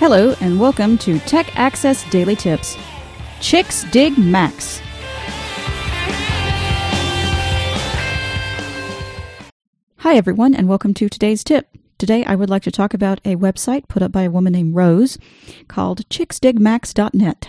Hello and welcome to Tech Access Daily Tips. Chicks Dig Macs. Hi everyone and welcome to today's tip. Today I would like to talk about a website put up by a woman named Rose called chicksdigmacs.net.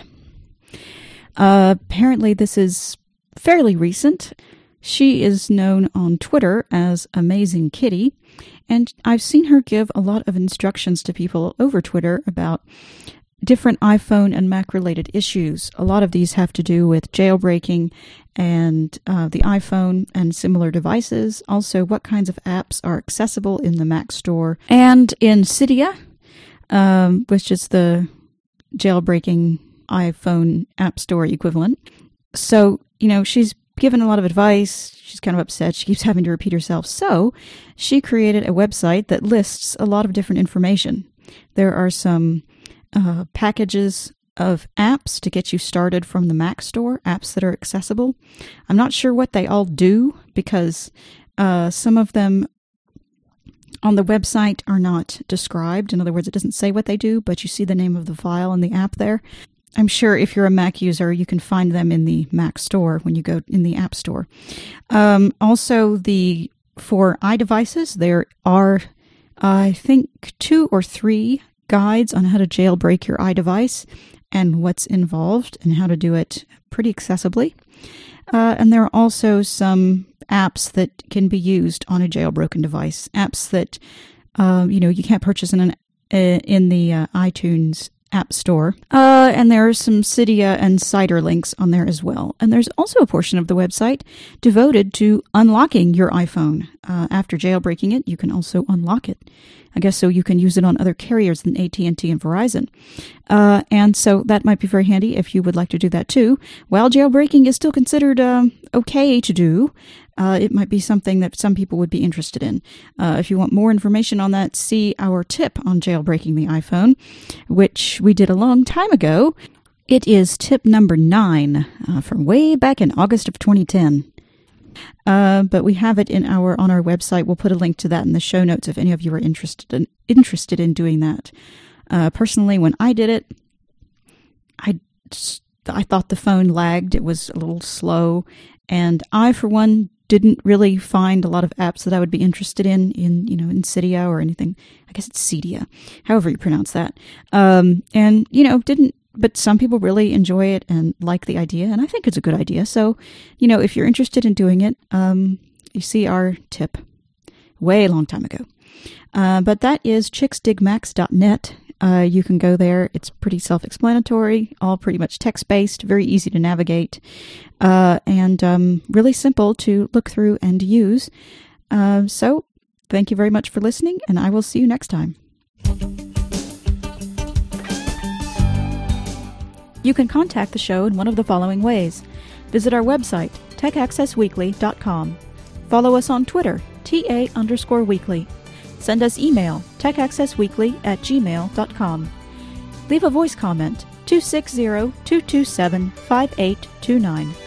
Apparently this is fairly recent. She is known on Twitter as Amazing Kitty, and I've seen her give a lot of instructions to people over Twitter about different iPhone and Mac related issues. A lot of these have to do with jailbreaking and the iPhone and similar devices. Also, what kinds of apps are accessible in the Mac store and in Cydia, which is the jailbreaking iPhone app store equivalent. So, she's given a lot of advice. She's kind of upset. She keeps having to repeat herself. So she created a website that lists a lot of different information. There are some packages of apps to get you started from the Mac store, apps that are accessible. I'm not sure what they all do because some of them on the website are not described. In other words, it doesn't say what they do, but you see the name of the file and the app there. I'm sure if you're a Mac user, you can find them in the Mac store when you go in the App Store. Also, for iDevices, there are, I think, 2 or 3 guides on how to jailbreak your iDevice and what's involved and how to do it pretty accessibly. And there are also some apps that can be used on a jailbroken device. Apps that you can't purchase in the iTunes App Store. And there are some Cydia and Cider links on there as well. And there's also a portion of the website devoted to unlocking your iPhone. After jailbreaking it, you can also unlock it. I guess so you can use it on other carriers than AT&T and Verizon. And so that might be very handy if you would like to do that too. While jailbreaking is still considered okay to do, it might be something that some people would be interested in. If you want more information on that, see our tip on jailbreaking the iPhone, which we did a long time ago. It is tip number 9 from way back in August of 2010. But we have it on our website. We'll put a link to that in the show notes if any of you are interested in doing that. Personally, when I did it, I thought the phone lagged. It was a little slow, and I, for one, didn't really find a lot of apps that I would be interested in Cydia or anything. I guess it's Cydia, however you pronounce that. But some people really enjoy it and like the idea, and I think it's a good idea. So, if you're interested in doing it, you see our tip way a long time ago. But that is chicksdigmacs.net. You can go there. It's pretty self-explanatory, all pretty much text-based, very easy to navigate, and really simple to look through and use. So thank you very much for listening, and I will see you next time. You can contact the show in one of the following ways. Visit our website, techaccessweekly.com. Follow us on Twitter, TA_weekly. Send us email, techaccessweekly@gmail.com. Leave a voice comment, 260-227-5829.